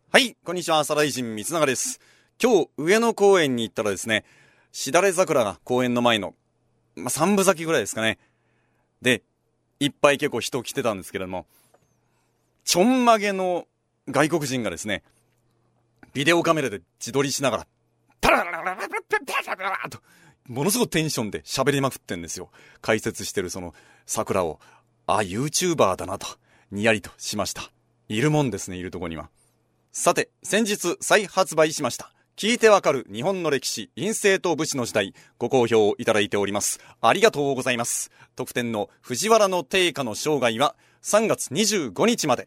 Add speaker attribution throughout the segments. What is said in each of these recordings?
Speaker 1: はい、こんにちは、サライ人三永です。今日、上野公園に行ったらですね、しだれ桜が公園の前の、3分咲きぐらいですかね。で、いっぱい結構人来てたんですけれども、ちょんまげの外国人がですね、ビデオカメラで自撮りしながら、パラララララララララと、ものすごいテンションで喋りまくってんですよ。解説してるその桜を、YouTuber だなと、にやりとしました。いるもんですね、いるとこには。さて、先日再発売しました聞いてわかる日本の歴史院政と武士の時代、ご好評いただいております。ありがとうございます。特典の藤原の定家の生涯は3月25日まで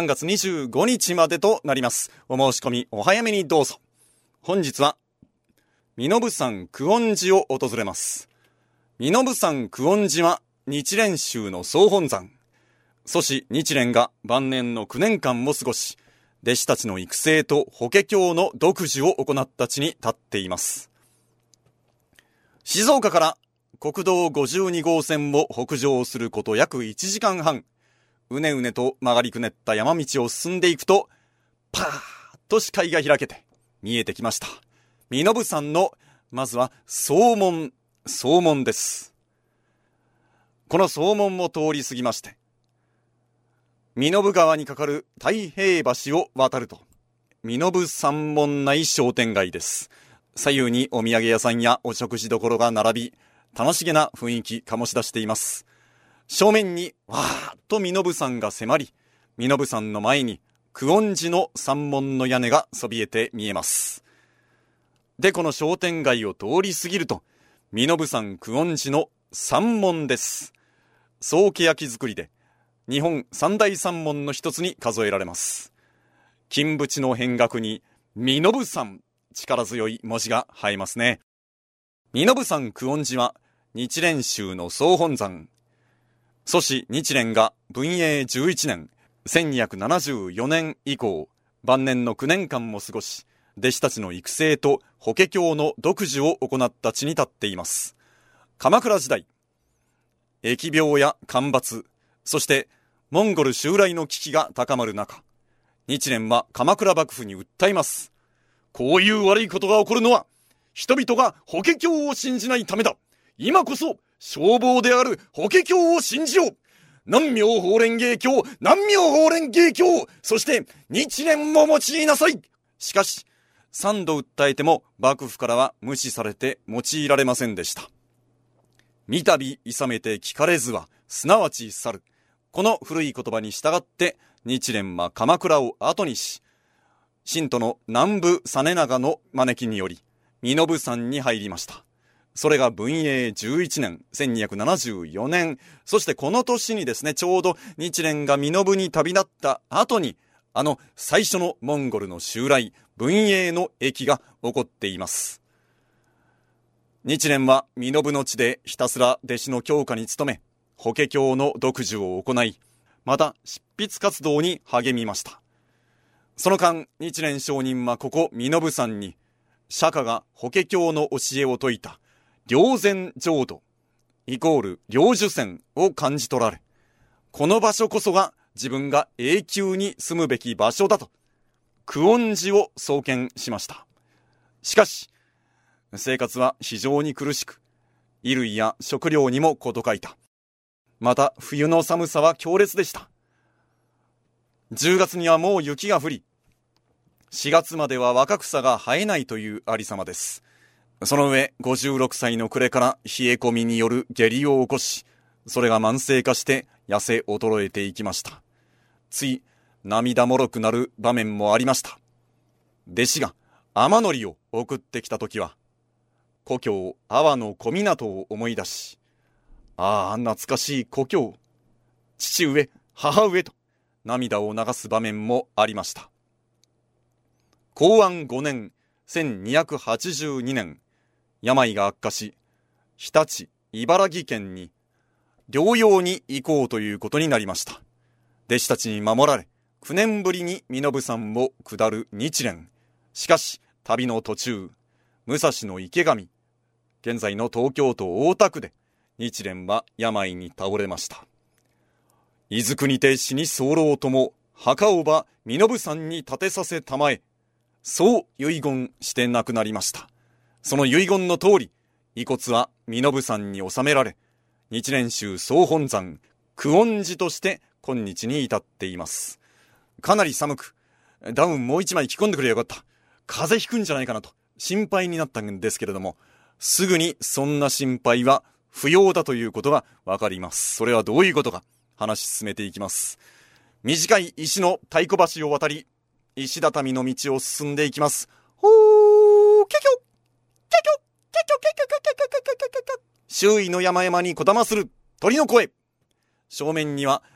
Speaker 1: となります。お申し込みお早めにどうぞ。本日は身延山久遠寺を訪れます。身延山久遠寺は日蓮宗の総本山、祖師日蓮が晩年の9年間も過ごし、弟子たちの育成と法華経の読受を行った地に立っています。静岡から国道52号線を北上すること約1時間半、うねうねと曲がりくねった山道を進んでいくと、パーッと視界が開けて見えてきました。身延山のまずは総門です。この総門を通り過ぎまして、身延川に架かる太平橋を渡ると、身延山門内商店街です。左右にお土産屋さんやお食事処が並び、楽しげな雰囲気醸し出しています。正面にわーっと身延山が迫り、身延山の前に久遠寺の山門の屋根がそびえて見えます。で、この商店街を通り過ぎると、身延山久遠寺の山門です。総欅造りで日本三大山門の一つに数えられます。金縁の扁額に身延山、力強い文字が映えますね。身延山久遠寺は日蓮宗の総本山、祖師日蓮が文永11年1274年以降晩年の9年間も過ごし、弟子たちの育成と法華経の読受を行った地に立っています。鎌倉時代、疫病や干ばつ、そしてモンゴル襲来の危機が高まる中、日蓮は鎌倉幕府に訴えます。こういう悪いことが起こるのは人々が法華経を信じないためだ。今こそ消防である法華経を信じよう。南無法蓮華経、南無法蓮華経、そして日蓮も用いなさい。しかし3度訴えても幕府からは無視されて用いられませんでした。三度諌めて聞かれずはすなわち去る、この古い言葉に従って日蓮は鎌倉を後にし、信徒の南部実長の招きにより身延山に入りました。それが文永11年1274年、そしてこの年にですね、ちょうど日蓮が身延に旅立った後に、最初のモンゴルの襲来、文永の役が起こっています。日蓮は身延の地でひたすら弟子の教化に努め、法華経の読受を行い、また執筆活動に励みました。その間、日蓮上人はここ身延山に釈迦が法華経の教えを説いた霊山浄土イコール霊樹泉を感じ取られ、この場所こそが自分が永久に住むべき場所だと久遠寺を創建しました。しかし生活は非常に苦しく、衣類や食料にも事欠いた。また冬の寒さは強烈でした。10月にはもう雪が降り、4月までは若草が生えないというありさまです。その上56歳の暮れから冷え込みによる下痢を起こし、それが慢性化して痩せ衰えていきました。つい涙もろくなる場面もありました。弟子が天海苔を送ってきた時は、故郷阿波の小湊を思い出し、懐かしい故郷、父上母上と涙を流す場面もありました。弘安5年1282年、病が悪化し、日立茨城県に療養に行こうということになりました。弟子たちに守られ、9年ぶりに身延山を下る日蓮。しかし旅の途中、武蔵の池上、現在の東京都大田区で日蓮は病に倒れました。伊豆国て死に候とも墓をば身延山に建てさせたまえ。そう遺言して亡くなりました。その遺言の通り、遺骨は身延山に納められ、日蓮宗総本山久遠寺として今日に至っています。かなり寒く、ダウンもう一枚着込んでくれよかった。風邪ひくんじゃないかなと心配になったんですけれども、すぐにそんな心配は不要だということがわかります。それはどういうことか、話進めていきます。短い石の太鼓橋を渡り、石畳の道を進んでいきます。ほー、キャキョキャキョキャキョキャキョキャキョキャキョキャキョキャキョキャキョキャキョ。周囲の山々にこだまする鳥の声。正面には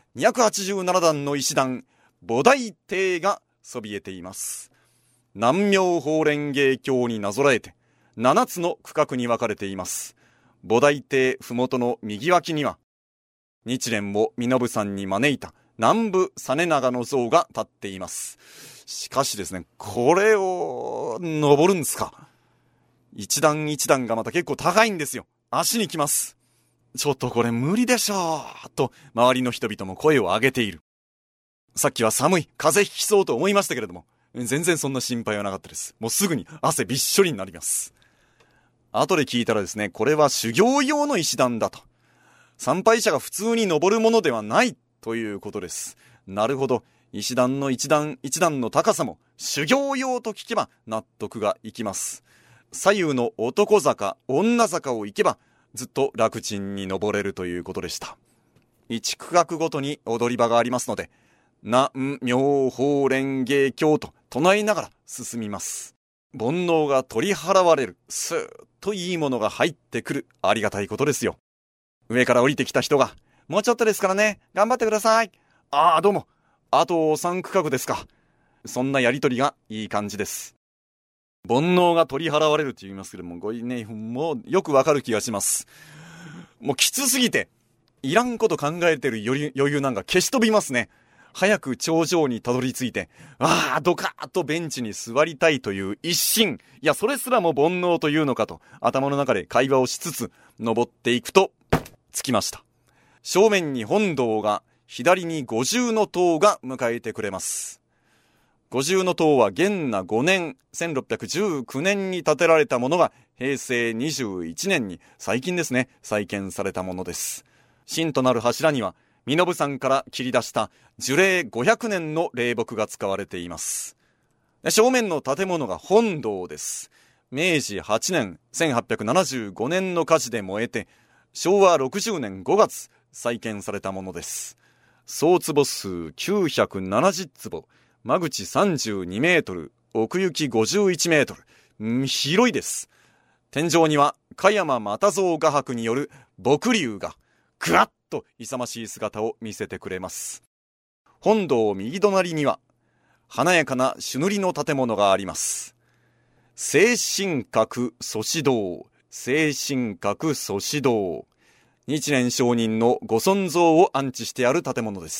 Speaker 1: 287段の石段、菩提亭がそびえています。南妙法蓮華経になぞらえて7つの区画に分かれています。菩提亭ふもとの右脇には、日蓮を身延山に招いた南部実長の像が立っています。しかしですね、これを登るんですか。一段一段がまた結構高いんですよ。足にきます。ちょっとこれ無理でしょうと周りの人々も声を上げている。さっきは寒い、風邪ひきそうと思いましたけれども、全然そんな心配はなかったです。もうすぐに汗びっしょりになります。後で聞いたらですね、これは修行用の石段だと。参拝者が普通に登るものではないということです。なるほど。石段の一段一段の高さも修行用と聞けば納得がいきます。左右の男坂、女坂を行けばずっと楽ちんに登れるということでした。一区画ごとに踊り場がありますので、南妙法蓮華経と唱えながら進みます。煩悩が取り払われる、スーッといいものが入ってくる、ありがたいことですよ。上から降りてきた人が、もうちょっとですからね、頑張ってください。ああ、どうも。あと3区画ですか。そんなやりとりがいい感じです。煩悩が取り払われると言いますけども、もうよくわかる気がします。もうきつすぎて、いらんこと考えてる余裕なんか消し飛びますね。早く頂上にたどり着いて、ドカーッとベンチに座りたいという一心、いやそれすらも煩悩というのかと頭の中で会話をしつつ登っていくと着きました。正面に本堂が、左に五重塔が迎えてくれます。五重塔は元和5年1619年に建てられたものが平成21年に最近ですね、再建されたものです。芯となる柱には身延山から切り出した樹齢500年の霊木が使われています。正面の建物が本堂です。明治8年1875年の火事で燃えて、昭和60年5月再建されたものです。総坪数970坪、間口32メートル、奥行き51メートル、広いです。天井には香山又蔵画伯による墨龍がぐわっと勇ましい姿を見せてくれます。本堂右隣には華やかな朱塗りの建物があります。聖神閣祖師堂、聖神閣祖師堂、日蓮上人のご尊像を安置してある建物です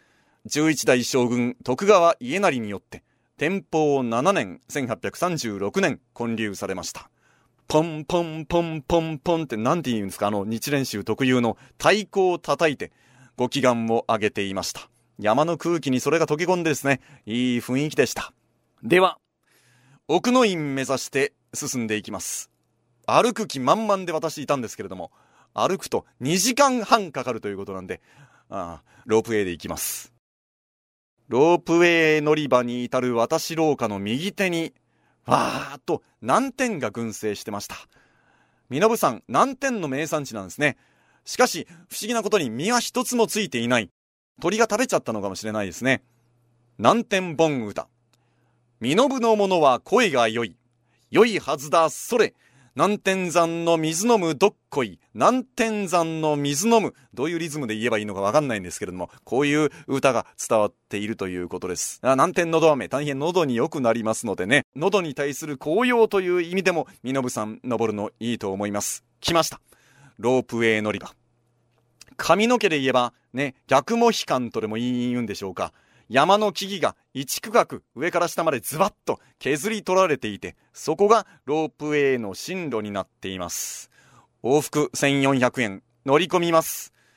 Speaker 1: 。11代将軍徳川家斉によって天保7年1836年建立されました。ポンポンポンポンポンってなんて言うんですか、日蓮宗特有の太鼓を叩いてご祈願を上げていました。山の空気にそれが溶け込んでですね、いい雰囲気でした。では奥の院目指して進んでいきます。歩く気満々で私いたんですけれども、歩くと2時間半かかるということなんで、ロープウェイで行きます。ロープウェイ乗り場に至る私廊下の右手にわーっと南天が群生してました。身延山、南天の名産地なんですね。しかし不思議なことに実は一つもついていない。鳥が食べちゃったのかもしれないですね。南天本歌。身延の者は声が良い。良いはずだそれ。南天山の水飲むどっこい。南天山の水飲む。どういうリズムで言えばいいのかわかんないんですけれども、こういう歌が伝わっているということです。南天のど飴、大変喉に良くなりますのでね、喉に対する紅葉という意味でも身延山登るのいいと思います。来ました。ロープウェイ乗り場。髪の毛で言えばね、逆モヒカンとでも言うんでしょうか。山の木々が一区画上から下までズバッと削り取られていて、そこがロープウェイの進路になっています。往復1400円、乗り込みます。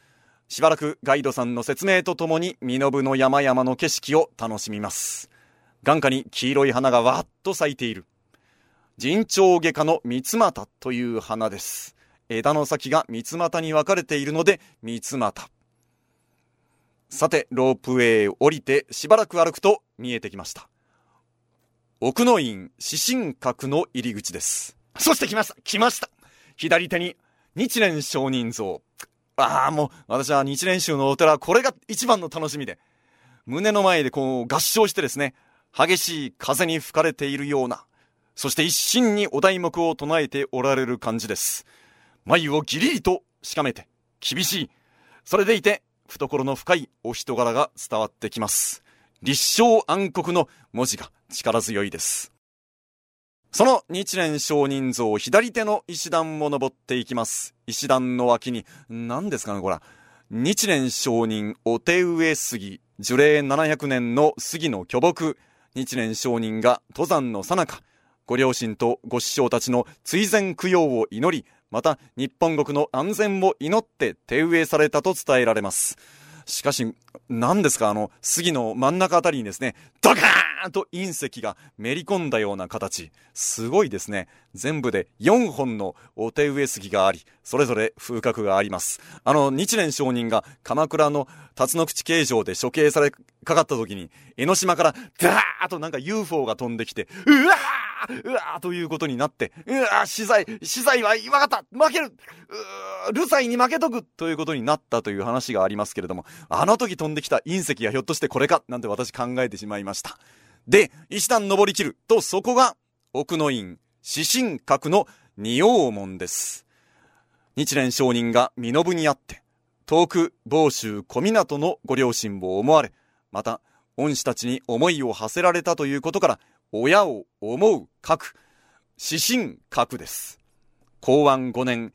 Speaker 1: しばらくガイドさんの説明とともに身延の山々の景色を楽しみます。眼下に黄色い花がわっと咲いている。陣長外科の三つ股という花です。枝の先が三つ股に分かれているので三つ股。さて、ロープウェイを降りてしばらく歩くと見えてきました。奥の院四神閣の入り口です。そして来ました。左手に日蓮聖人像。もう私は日蓮宗のお寺、これが一番の楽しみで、胸の前でこう合唱してですね、激しい風に吹かれているような、そして一心にお題目を唱えておられる感じです。眉をギリリとしかめて厳しい、それでいて懐の深いお人柄が伝わってきます。立正安国の文字が力強いです。その日蓮聖人像、左手の石段を登っていきます。石段の脇に何ですかね、これ日蓮聖人お手植え杉、樹齢700年の杉の巨木。日蓮聖人が登山の最中、ご両親とご師匠たちの追善供養を祈り、また日本国の安全を祈って手植えされたと伝えられます。しかし何ですか、杉の真ん中あたりにですね、ドカーンと隕石がめり込んだような形、すごいですね。全部で4本のお手植え杉があり、それぞれ風格があります。日蓮聖人が鎌倉の辰野口刑場で処刑されかかった時に、江ノ島からダーッとなんか UFO が飛んできて、うわーということになって、死罪は分かった、負ける、ルサイに負けとくということになったという話がありますけれども、あの時飛んできた隕石がひょっとしてこれかなんて私考えてしまいました。で、石段登りきると、そこが奥の院四神閣の仁王門です。日蓮聖人が身延にあって、遠く房州小湊のご両親を思われ、また恩師たちに思いを馳せられたということから、親を思う閣、四神閣です。弘安5年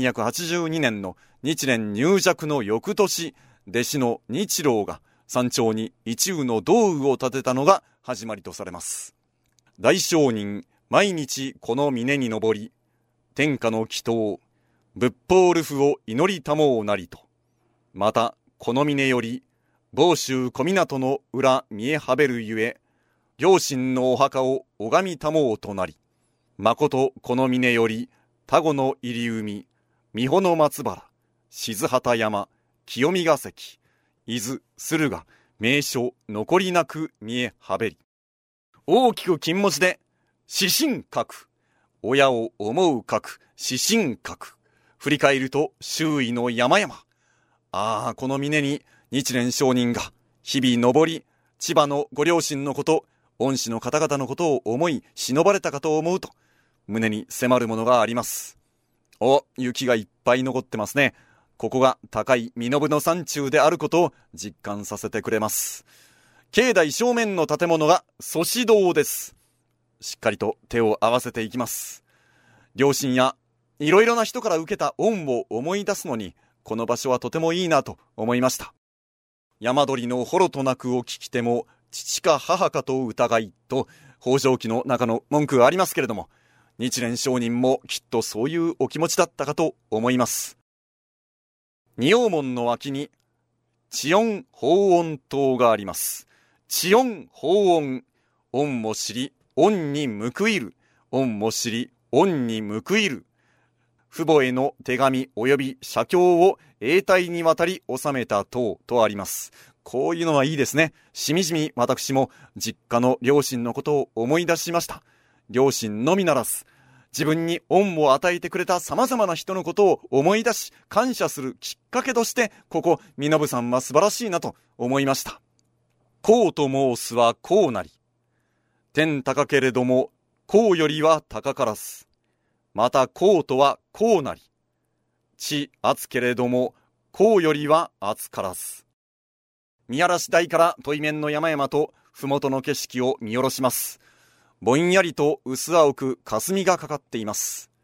Speaker 1: 1282年の日蓮入寂の翌年、弟子の日郎が山頂に一縷の道具を建てたのが始まりとされます。大聖人毎日この峰に登り、天下の祈祷仏法流布を祈りたもうなりと。またこの峰より房州小湊の裏見えはべるゆえ、両親のお墓を拝みたもうとなり、まことこの峰より田子の入り海、美保の松原、静畑山、清見ヶ関、伊豆、駿河、名所残りなく見えはべり。大きく金文字で四神閣、親を思う閣、四神閣。振り返ると周囲の山々。この峰に日蓮聖人が日々登り、千葉のご両親のこと、恩師の方々のことを思い忍ばれたかと思うと、胸に迫るものがあります。雪がいっぱい残ってますね。ここが高い身延の山中であることを実感させてくれます。境内正面の建物が祖師堂です。しっかりと手を合わせていきます。両親やいろいろな人から受けた恩を思い出すのに、この場所はとてもいいなと思いました。山鳥のほろと鳴くを聞きても父か母かと疑いと北条記の中の文句がありますけれども、日蓮聖人もきっとそういうお気持ちだったかと思います。仁王門の脇に智恩法恩塔があります。智恩法恩、恩も知り恩に報いる、恩も知り恩に報いる。父母への手紙及び写経を永代にわたり収めた塔とあります。こういうのはいいですね。しみじみ私も実家の両親のことを思い出しました。両親のみならず、自分に恩を与えてくれた様々な人のことを思い出し感謝するきっかけとして、ここ身延山は素晴らしいなと思いました。こうと申すはこうなり、天高けれどもこうよりは高からず、またこうとはこうなり、地厚けれどもこうよりは厚からず。見晴台から対面の山々と麓の景色を見下ろします。ぼんやりと薄青く霞がかかっています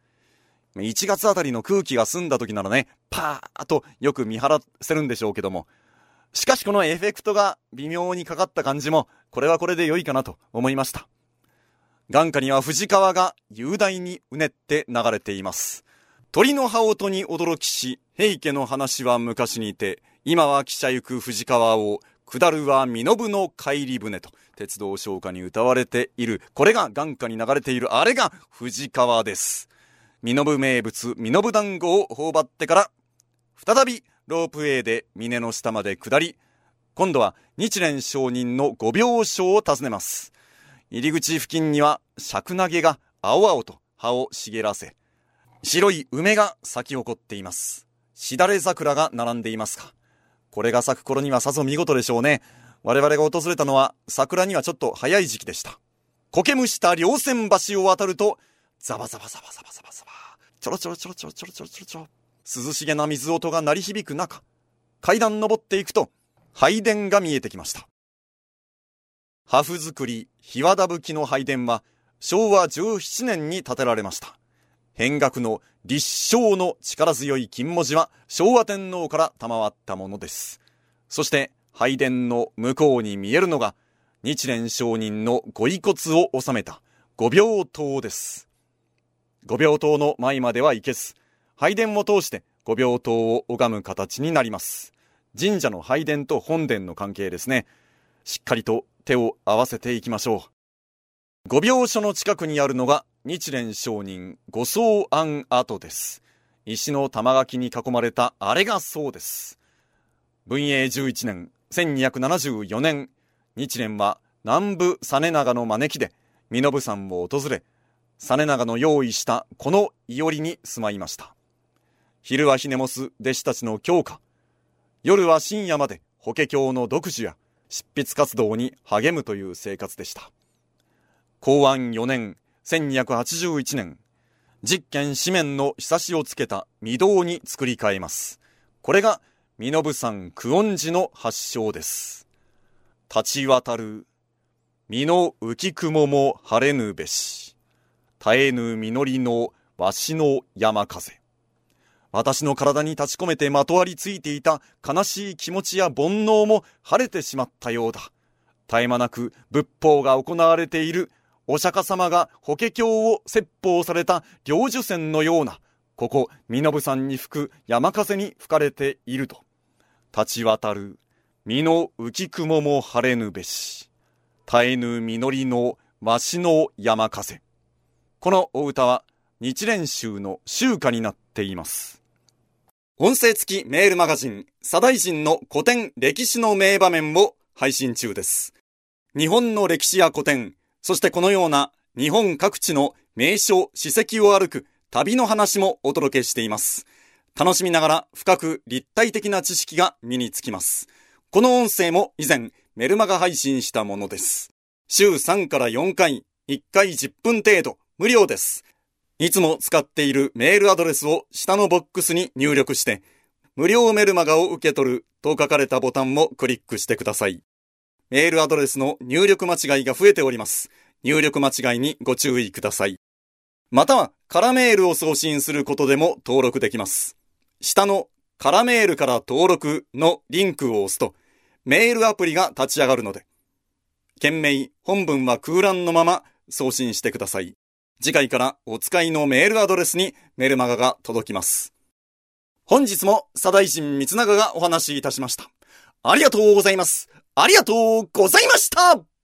Speaker 1: 。1月あたりの空気が澄んだ時ならね、パーッとよく見晴らせるんでしょうけども、しかしこのエフェクトが微妙にかかった感じも、これはこれで良いかなと思いました。眼下には富士川が雄大にうねって流れています。鳥の羽音に驚きし、平家の話は昔にて、 今は汽車行く富士川を、下るは身延の帰り船と鉄道唱歌に歌われている、これが眼下に流れているあれが富士川です。身延名物身延団子を頬張ってから再びロープウェイで峰の下まで下り、今度は日蓮上人の御病床を訪ねます。入り口付近には尺投げが青々と葉を茂らせ、白い梅が咲き誇っています。しだれ桜が並んでいますか。これが咲く頃にはさぞ見事でしょうね。我々が訪れたのは桜にはちょっと早い時期でした。苔むした稜線橋を渡ると、ザバザバザバザバザバザバ、ちょろちょろちょろちょろちょろちょろちょろちょろ、涼しげな水音が鳴り響く中、階段登っていくと拝殿が見えてきました。破風造り檜皮葺きの拝殿は昭和17年に建てられました。扁額の立正の力強い金文字は昭和天皇から賜ったものです。そして拝殿の向こうに見えるのが日蓮上人のご遺骨を収めた御病塔です。御病塔の前までは行けず、拝殿を通して御病塔を拝む形になります。神社の拝殿と本殿の関係ですね。しっかりと手を合わせていきましょう。御病所の近くにあるのが日蓮上人ご葬安跡です。石の玉垣に囲まれたあれがそうです。文永11年1274年、日蓮は南部実長の招きで身延山を訪れ、実長の用意したこのいおりに住まいました。昼はひねもす弟子たちの教化、夜は深夜まで法華経の読書や執筆活動に励むという生活でした。弘安4年1281年、実験紙面のひさしをつけた御堂に作り変えます。これが身延山久遠寺の発祥です。立ち渡る身の浮雲も晴れぬべし、絶えぬ実りのわしの山風。私の体に立ち込めてまとわりついていた悲しい気持ちや煩悩も晴れてしまったようだ。絶え間なく仏法が行われているお釈迦様が法華経を説法された領受泉のような、ここ身延山に吹く山風に吹かれていると。立ち渡る身の浮雲も晴れぬべし、絶えぬ実りのわしの山風。このお歌は日蓮宗の宗歌になっています。音声付きメールマガジン左大臣の古典歴史の名場面を配信中です。日本の歴史や古典、そしてこのような日本各地の名所史跡を歩く旅の話もお届けしています。楽しみながら深く立体的な知識が身につきます。この音声も以前メルマガ配信したものです。週3から4回、1回10分程度、無料です。いつも使っているメールアドレスを下のボックスに入力して、無料メルマガを受け取ると書かれたボタンをクリックしてください。メールアドレスの入力間違いが増えております。入力間違いにご注意ください。または、空メールを送信することでも登録できます。下の空メールから登録のリンクを押すと、メールアプリが立ち上がるので、件名、本文は空欄のまま送信してください。次回からお使いのメールアドレスにメルマガが届きます。本日も左大臣光長がお話しいたしました。ありがとうございます。ありがとうございました。